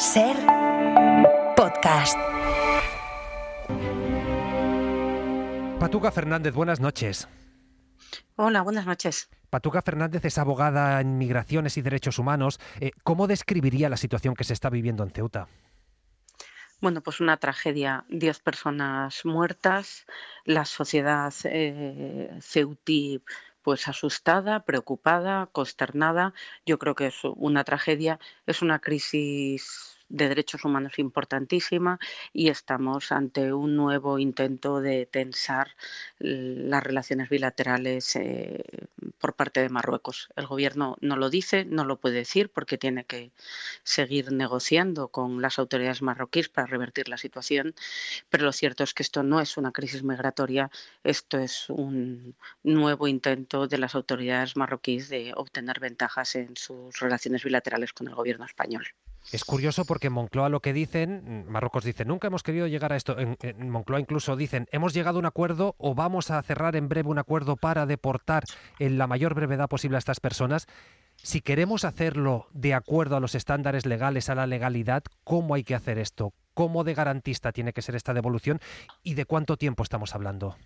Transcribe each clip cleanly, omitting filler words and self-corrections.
Ser podcast. Patuca Fernández, buenas noches. Hola, buenas noches. Patuca Fernández es abogada en migraciones y derechos humanos. ¿Cómo describiría la situación que se está viviendo en Ceuta? Bueno, pues una tragedia, 10 personas muertas, la sociedad ceutí pues asustada, preocupada, consternada. Yo creo que es una tragedia, es una crisis de derechos humanos importantísima y estamos ante un nuevo intento de tensar las relaciones bilaterales por parte de Marruecos. El gobierno no lo dice, no lo puede decir porque tiene que seguir negociando con las autoridades marroquíes para revertir la situación, pero lo cierto es que esto no es una crisis migratoria, esto es un nuevo intento de las autoridades marroquíes de obtener ventajas en sus relaciones bilaterales con el gobierno español. Es curioso porque en Moncloa lo que dicen, Marruecos dice, nunca hemos querido llegar a esto. En Moncloa incluso dicen, hemos llegado a un acuerdo o vamos a cerrar en breve un acuerdo para deportar en la mayor brevedad posible a estas personas. Si queremos hacerlo de acuerdo a los estándares legales, a la legalidad, ¿cómo hay que hacer esto? ¿Cómo de garantista tiene que ser esta devolución? ¿Y de cuánto tiempo estamos hablando?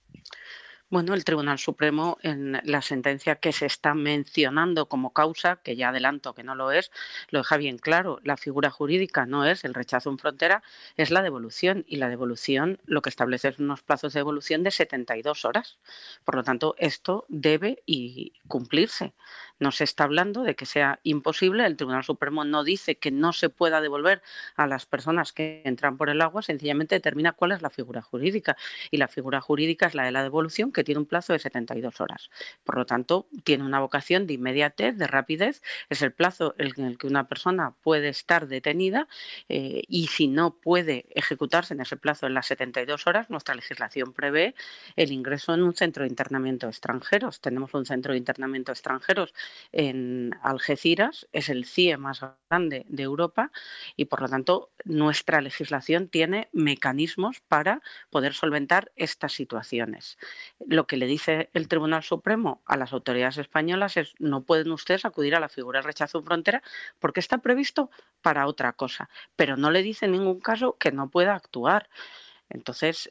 Bueno, el Tribunal Supremo, en la sentencia que se está mencionando como causa, que ya adelanto que no lo es, lo deja bien claro. La figura jurídica no es el rechazo en frontera, es la devolución. Y la devolución lo que establece es unos plazos de devolución de 72 horas. Por lo tanto, esto debe cumplirse. No se está hablando de que sea imposible. El Tribunal Supremo no dice que no se pueda devolver a las personas que entran por el agua, sencillamente determina cuál es la figura jurídica. Y la figura jurídica es la de la devolución, que tiene un plazo de 72 horas. Por lo tanto, tiene una vocación de inmediatez, de rapidez. Es el plazo en el que una persona puede estar detenida y si no puede ejecutarse en ese plazo en las 72 horas, nuestra legislación prevé el ingreso en un centro de internamiento de extranjeros. Tenemos un centro de internamiento de extranjeros en Algeciras, es el CIE más grande de Europa y, por lo tanto, nuestra legislación tiene mecanismos para poder solventar estas situaciones. Lo que le dice el Tribunal Supremo a las autoridades españolas es no pueden ustedes acudir a la figura de rechazo en frontera porque está previsto para otra cosa, pero no le dice en ningún caso que no pueda actuar. Entonces,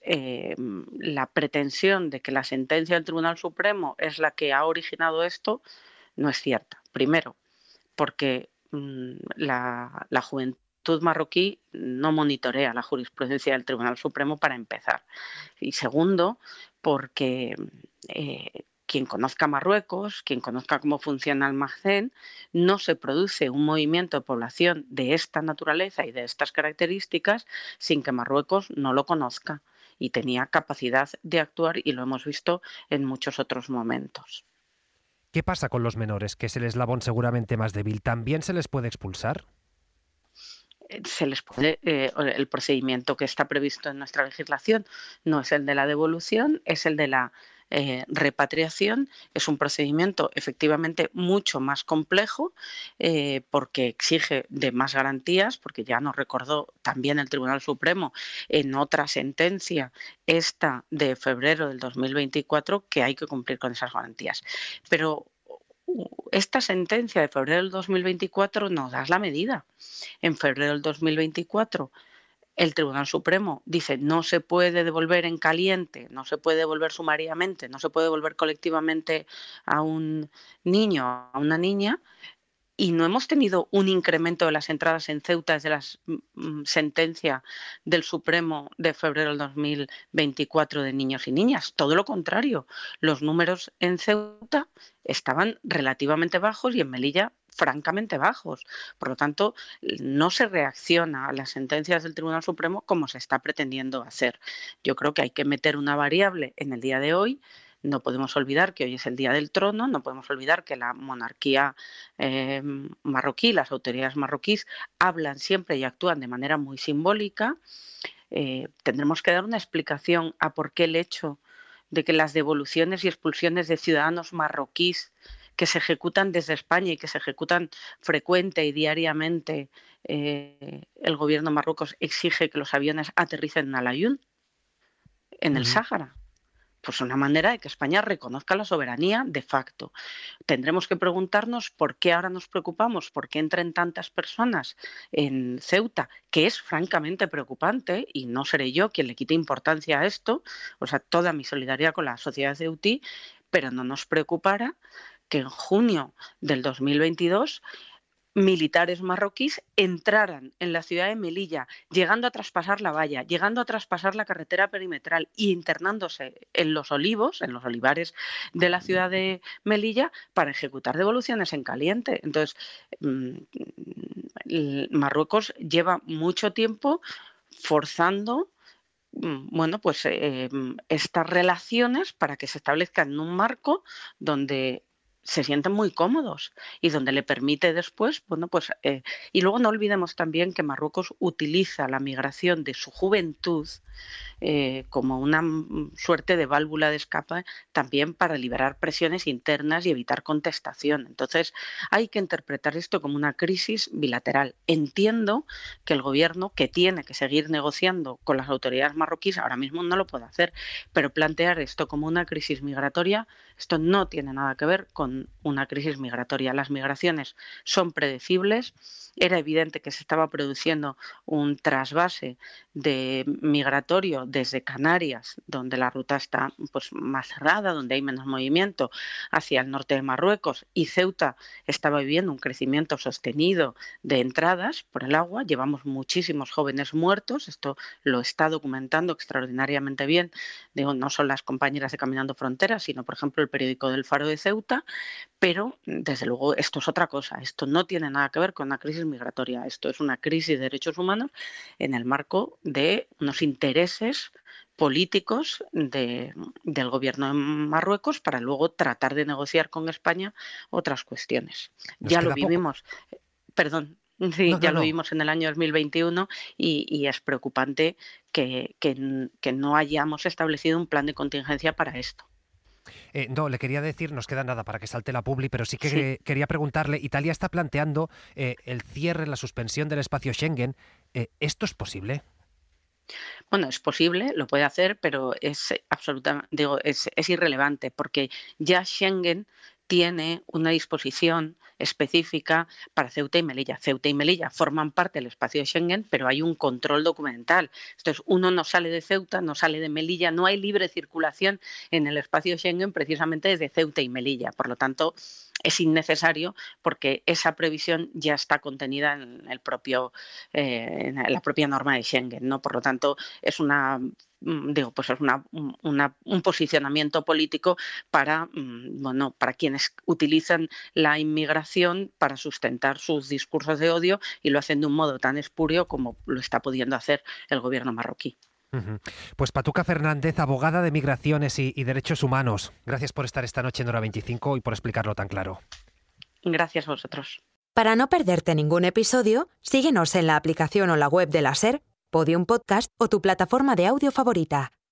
la pretensión de que la sentencia del Tribunal Supremo es la que ha originado esto no es cierta. Primero, porque la juventud marroquí no monitorea la jurisprudencia del Tribunal Supremo para empezar. Y segundo, porque quien conozca Marruecos, quien conozca cómo funciona el Maghreb, no se produce un movimiento de población de esta naturaleza y de estas características sin que Marruecos no lo conozca y tenía capacidad de actuar y lo hemos visto en muchos otros momentos. ¿Qué pasa con los menores, que es el eslabón seguramente más débil? ¿También se les puede expulsar? Se les puede, el procedimiento que está previsto en nuestra legislación no es el de la devolución, es el de la repatriación. Es un procedimiento efectivamente mucho más complejo porque exige de más garantías, porque ya nos recordó también el Tribunal Supremo en otra sentencia, esta de febrero del 2024, que hay que cumplir con esas garantías. Pero esta sentencia de febrero del 2024 nos da la medida. En febrero del 2024 el Tribunal Supremo dice no se puede devolver en caliente, no se puede devolver sumariamente, no se puede devolver colectivamente a un niño, a una niña, y no hemos tenido un incremento de las entradas en Ceuta desde la sentencia del Supremo de febrero del 2024 de niños y niñas. Todo lo contrario, los números en Ceuta estaban relativamente bajos y en Melilla francamente bajos. Por lo tanto, no se reacciona a las sentencias del Tribunal Supremo como se está pretendiendo hacer. Yo creo que hay que meter una variable en el día de hoy. No podemos olvidar que hoy es el Día del Trono, no podemos olvidar que la monarquía marroquí, las autoridades marroquíes, hablan siempre y actúan de manera muy simbólica. Tendremos que dar una explicación a por qué el hecho de que las devoluciones y expulsiones de ciudadanos marroquíes que se ejecutan desde España y que se ejecutan frecuente y diariamente, el gobierno de Marruecos exige que los aviones aterricen en Al Aaiún, en el Sáhara. pues una manera de que España reconozca la soberanía de facto. Tendremos que preguntarnos por qué ahora nos preocupamos, por qué entren tantas personas en Ceuta, que es francamente preocupante, y no seré yo quien le quite importancia a esto, o sea, toda mi solidaridad con la sociedad ceutí, pero no nos preocupará que en junio del 2022 militares marroquíes entraran en la ciudad de Melilla, llegando a traspasar la valla, llegando a traspasar la carretera perimetral y internándose en los olivos, en los olivares de la ciudad de Melilla, para ejecutar devoluciones en caliente. Entonces, Marruecos lleva mucho tiempo forzando pues estas relaciones para que se establezcan en un marco donde se sienten muy cómodos y donde le permite después, y luego no olvidemos también que Marruecos utiliza la migración de su juventud como una suerte de válvula de escape también para liberar presiones internas y evitar contestación. Entonces, hay que interpretar esto como una crisis bilateral. Entiendo que el gobierno, que tiene que seguir negociando con las autoridades marroquíes, ahora mismo no lo puede hacer, pero plantear esto como una crisis migratoria, esto no tiene nada que ver con una crisis migratoria. Las migraciones son predecibles. Era evidente que se estaba produciendo un trasvase de migratorio desde Canarias, donde la ruta está pues más cerrada, donde hay menos movimiento, hacia el norte de Marruecos, y Ceuta estaba viviendo un crecimiento sostenido de entradas por el agua. Llevamos muchísimos jóvenes muertos, esto lo está documentando extraordinariamente bien, no son las compañeras de Caminando Fronteras, sino por ejemplo el periódico del Faro de Ceuta, pero desde luego esto es otra cosa, esto no tiene nada que ver con una crisis migratoria, esto es una crisis de derechos humanos en el marco de unos intereses políticos del gobierno de Marruecos para luego tratar de negociar con España otras cuestiones. Ya lo vivimos, perdón. Sí, ya lo vimos en el año 2021 y es preocupante que no hayamos establecido un plan de contingencia para esto. No, le quería decir, nos queda nada para que salte la publi, pero sí que quería preguntarle, Italia está planteando el cierre, la suspensión del espacio Schengen. ¿Esto es posible? Bueno, es posible, lo puede hacer, pero es absolutamente, es irrelevante, porque ya Schengen tiene una disposición específica para Ceuta y Melilla. Ceuta y Melilla forman parte del espacio de Schengen, pero hay un control documental. Entonces, uno no sale de Ceuta, no sale de Melilla, no hay libre circulación en el espacio de Schengen precisamente desde Ceuta y Melilla. Por lo tanto, es innecesario porque esa previsión ya está contenida en el propio, en la propia norma de Schengen, ¿no? Por lo tanto, es un posicionamiento político para quienes utilizan la inmigración para sustentar sus discursos de odio, y lo hacen de un modo tan espurio como lo está pudiendo hacer el gobierno marroquí. Pues Patuca Fernández, abogada de migraciones y derechos humanos. Gracias por estar esta noche en Hora 25 y por explicarlo tan claro. Gracias a vosotros. Para no perderte ningún episodio, síguenos en la aplicación o la web de la SER, Podium Podcast o tu plataforma de audio favorita.